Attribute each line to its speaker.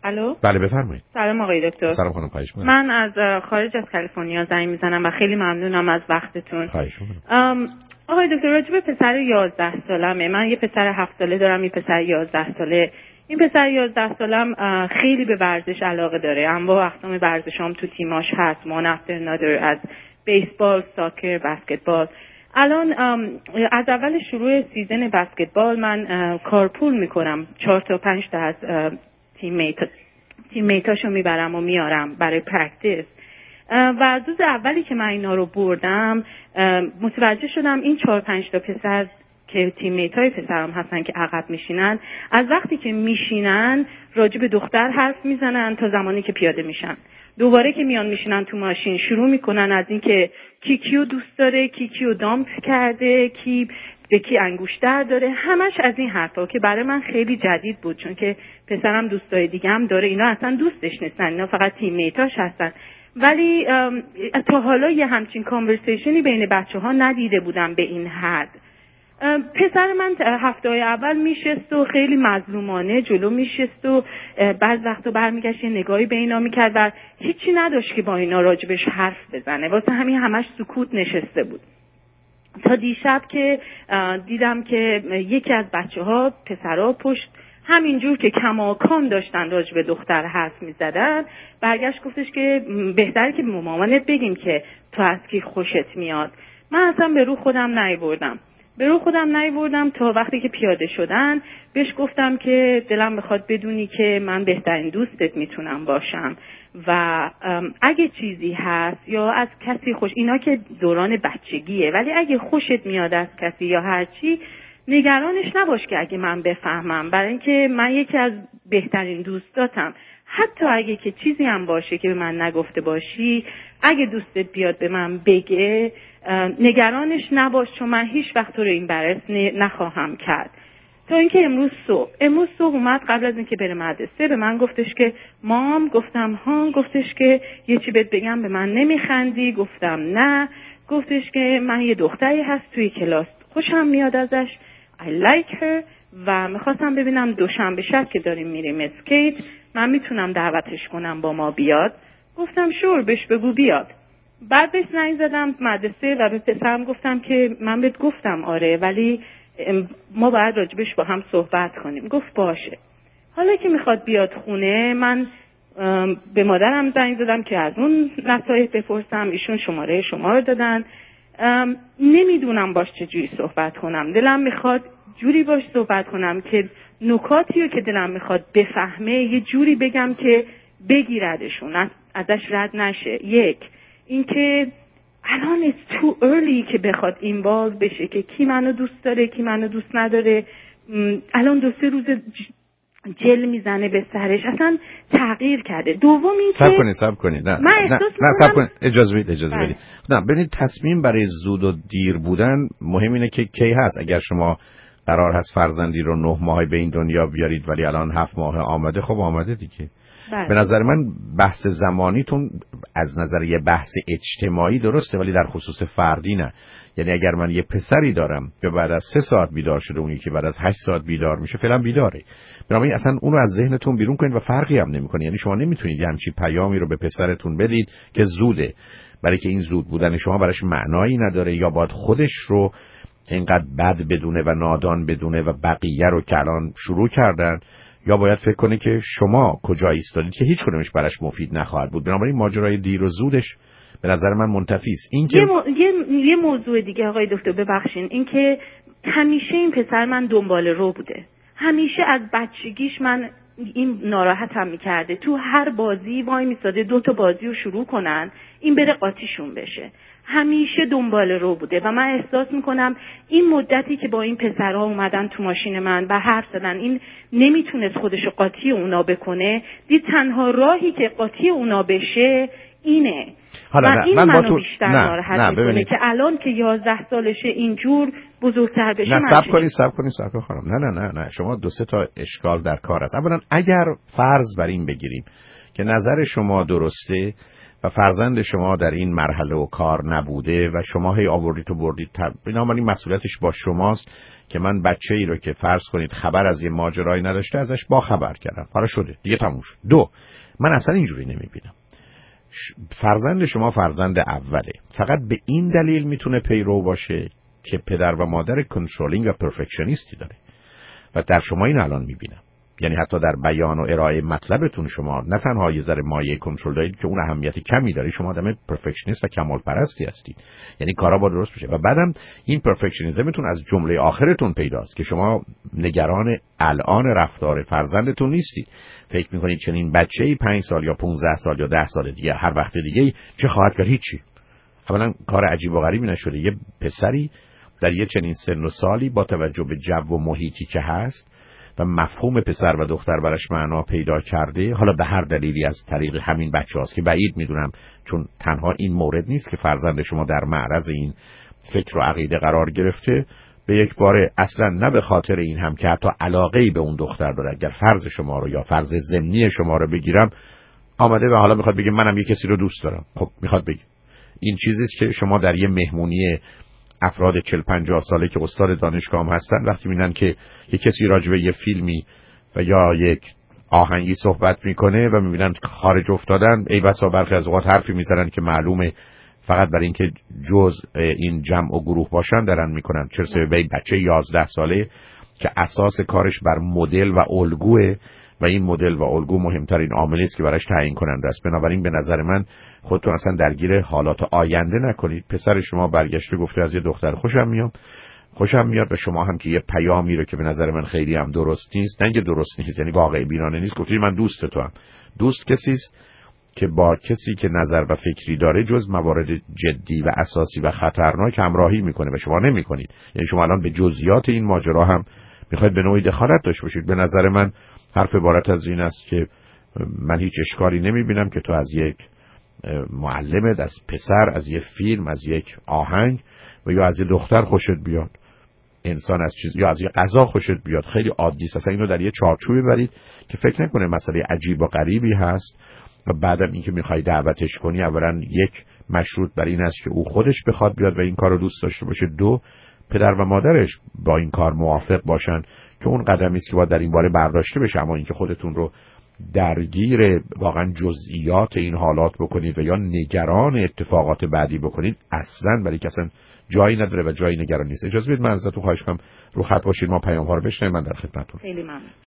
Speaker 1: الو.
Speaker 2: بله بفرمایید.
Speaker 1: سلام آقای دکتر.
Speaker 2: سلام خانم، خواهش می‌کنم.
Speaker 1: من از خارج از کالیفرنیا زنگ میزنم و خیلی ممنونم از وقتتون.
Speaker 2: خواهش می‌کنم.
Speaker 1: آقای دکتر، راجع به پسر 11 سالمه. من یه پسر 7 ساله دارم، یه پسر 11 ساله. این پسر 11 سالم خیلی به ورزش علاقه داره. انواع و اقسام ورزشام تو تیماش هست. مانفتر نداره، از بیسبال، ساکر، بسکتبال. الان از اول شروع سیزن بسکتبال من کارپول میکنم. 4 تا 5 تا از تیمیتاشو میبرم و میارم برای پرکتیس. و از روز اولی که من اینا رو بردم متوجه شدم این 4-5 تا پسر که تیمیتای پسرم هستن که عقب میشینن، از وقتی که میشینن راجع به دختر حرف میزنن تا زمانی که پیاده میشن. دوباره که میان میشینن تو ماشین شروع میکنن از این که کی کیو دوست داره، کی کیو دامپ کرده، کی به کی انگشتر داره، همش از این حرفا که برای من خیلی جدید بود، چون که پسرم دوستای دیگه هم داره. اینا اصلا دوستش نیستن، اینا فقط تیمیتاش هستن. ولی تا حالا یه همچین کانورسیشنی بین بچه‌ها ندیده بودم به این حد. پسر من هفته‌های اول میشست و خیلی مظلومانه جلو میشست و بعض وقتا برمیگشت یه نگاهی به اینا میکرد و هیچی نداشت که با اینا راجبش حرف بزنه، واسه همین همش سکوت نشسته بود. تا دیشب که دیدم که یکی از بچه‌ها پسرها پشت همینجور که کماکان داشتن راجب دختر حرف میزدن، برگشت گفتش که بهتره که به مامانت بگیم که تو از کی خوشت میاد. من اصلا به رو خودم نیوردم تا وقتی که پیاده شدن بهش گفتم که دلم بخواد بدونی که من بهترین دوستت میتونم باشم و اگه چیزی هست یا از کسی اینا که دوران بچگیه، ولی اگه خوشت میاد از کسی یا هر چی نگرانش نباش که اگه من بفهمم، برای اینکه من یکی از بهترین دوستاتم. حتی اگه که چیزی هم باشه که به من نگفته باشی، اگه دوستت بیاد به من بگه نگرانش نباش، چون من هیچ وقت تو رو این برس نخواهم کرد. تا اینکه امروز صبح اومد قبل از اینکه بره مدرسه به من گفتش که مام. گفتم ها. گفتش که یه چی بهت بگم به من نمیخندی؟ گفتم نه. گفتش که من یه دختری هست توی کلاس خوشم میاد ازش، I like her و میخواستم ببینم دوشنبه شب که داریم میریم اسکیت من میتونم دعوتش کنم با ما بیاد. گفتم شور، بهش بگو بیاد. بعد بهش زنگ زدم مدرسه و به پسرم گفتم که من بهت گفتم آره، ولی ما باید راجبش با هم صحبت کنیم. گفت باشه. حالا که میخواد بیاد خونه من به مادرم زنگ زدم که از اون نصایح بپرسم. ایشون شماره شما رو دادن. نمیدونم باش چجوری صحبت کنم. دلم میخواد جوری باش صحبت کنم که نکاتی رو که دلم میخواد بفهمه یه جوری بگم که بگیردشون، ازش رد نشه. یک اینکه الان it's too early که بخواد اینوالو بشه که کی منو دوست داره کی منو دوست نداره. الان 2-3 روز جل میزنه به سرش، اصلا تغییر کرده. دوم اینکه
Speaker 2: صبر کنید نه
Speaker 1: صبر
Speaker 2: کنید، اجازه بدید. نه ببینید، تصمیم برای زود و دیر بودن مهم اینه که کی هست. اگر شما قرار هست فرزندی رو 9 ماه به این دنیا بیارید ولی الان 7 ماه آمده، خب آمده دیگه. به نظر من بحث زمانیتون از نظر یه بحث اجتماعی درسته ولی در خصوص فردی نه. یعنی اگر من یه پسری دارم که بعد از 3 ساعت بیدار شده، اونی که بعد از 8 ساعت بیدار میشه فعلا بیداره، بنابراین اصلا اونو از ذهنتون بیرون کنید و فرقی هم نمیکنه. یعنی شما نمیتونید یه همچین پیامی رو به پسرتون بدید که زوده، برای که این زود بودن شما براش معنایی نداره، یا باید خودش رو اینقدر بد بدونه و نادان بدونه و بقیه رو که الان شروع کردن، یا باید فکر کنه که شما کجا ایستادید که هیچ کدومش براش مفید نخواهد بود. بنابراین ماجرای دیر و زودش به نظر من منتفی است. این که
Speaker 1: یه موضوع دیگه آقای دکتر ببخشین، این که همیشه این پسر من دنبال رو بوده. همیشه از بچگیش من این ناراحتم میکرده. تو هر بازی وای میساده 2 تا بازی رو شروع کنن این بره قاطیشون بشه. همیشه دنبال رو بوده و من احساس میکنم این مدتی که با این پسرها اومدن تو ماشین من و حرف زدن این نمیتونست خودشو قاطی اونا بکنه. دید تنها راهی که قاطی اونا بشه اینه.
Speaker 2: حالا
Speaker 1: و این منو بیشتر ناراحت میکنه که الان که 11 سالشه اینجور بزرگتر بشه.
Speaker 2: نه صبر کنید خانم. نه شما 2-3 تا اشکال در کار است. اولا اگر فرض بر این بگیریم که نظر شما درسته و فرزند شما در این مرحله و کار نبوده و شما هی آوردید و بردید، بنابراین مسئولیتش با شماست که من بچه ای رو که فرض کنید خبر از یه ماجرایی نداشته ازش با خبر کردم، حالا شده دیگه، تموم شد. 2، من اصلا اینجوری نمیبینم. فرزند شما فرزند اوله، فقط به این دلیل میتونه پیرو باشه که پدر و مادر کنترلینگ و پرفکشنیستی داره و در شما این الان میبینم. یعنی حتی در بیان و ارائه مطلبتون شما نه تنها یه ذره مایه کنترل دارید که اون اهمیت کمی داره، شما آدم پرفکشنیست و کمال پرستی هستید، یعنی کارا با درست بشه. و بعدم این پرفکشنیسمتون از جمله آخرتون پیداست که شما نگران الان رفتار فرزندتون نیستید. فکر میکنید چنین بچه‌ای 5 سال یا 15 سال یا 10 سال دیگه هر وقت دیگه چه خواهد کرد؟ هیچی. اولا کار عجیب و غریبی نشده یه پسری در یه چنین سن و سالی با توجه به جو و محیطی که هست و مفهوم پسر و دختر برش معنا پیدا کرده، حالا به هر دلیلی از طریق همین بچه هاست که بعید میدونم، چون تنها این مورد نیست که فرزند شما در معرض این فکر و عقیده قرار گرفته، به یک باره اصلا نه به خاطر این هم که حتی علاقه‌ای به اون دختر داره، اگر فرض شما رو یا فرض ضمنی شما رو بگیرم آمده و حالا میخواد بگه منم یه کسی رو دوست دارم. خب میخواد بگه این چیزیست که شما در یه مهمونی افراد 40-50 ساله که استاد دانشگاه هم هستن وقتی میبینن که یک کسی راجع به یه فیلمی و یا یک آهنگی صحبت میکنه و میبینن خارج افتادن، ای بسا برخی از اوقات حرفی میزنن که معلومه فقط برای اینکه جز این جمع و گروه باشن دارن میکنن، چرا به بچه 11 ساله که اساس کارش بر مدل و الگوه و این مدل و الگو مهمترین عاملی است که براش تعیین کننده است. بنابراین به نظر من خودتون اصلا درگیر حالات آینده نکنید. پسر شما برگشته گفته از یه دختر خوشم میاد و شما هم که یه پیامی رو که به نظر من خیلی هم درست نیست، نه اینکه درست نیست یعنی واقعی بینانه نیست، گفتید من دوست تو هم. دوست کسی است که با کسی که نظر و فکری داره جز موارد جدی و اساسی و خطرناک همراهی میکنه و شما نمیکنید. یعنی شما الان به جزئیات این ماجرا هم میخواید به نوعی دخالت داشته باشید. به نظر من حرف عبارت از این است که من هیچ اشکالی نمیبینم که تو از یک معلمت، از پسر، از یک فیلم، از یک آهنگ و یا از یک دختر خوشت بیاد، انسان از چیز یا از یک غذا خوشت بیاد، خیلی عادی است. اصلا اینو در یه چارچوبی ببرید که فکر نکنه مسئله عجیب و غریبی هست و بعدم اینکه میخوای دعوتش کنی اولا یک مشروط بر این است که او خودش بخواد بیاد و این کارو دوست داشته باشه، 2 پدر و مادرش با این کار موافق باشن که اون قدمی است که باید در این باره برداشته بشه. اما اینکه خودتون رو درگیر واقعا جزئیات این حالات بکنید و یا نگران اتفاقات بعدی بکنید اصلا برای که اصلا جایی نداره و جایی نگران نیست. اجازه بدید من ازتون خواهش کنم رو خط باشید، ما پیام ها رو بشنویم، من در خدمتتون.
Speaker 1: خیلی ممنون.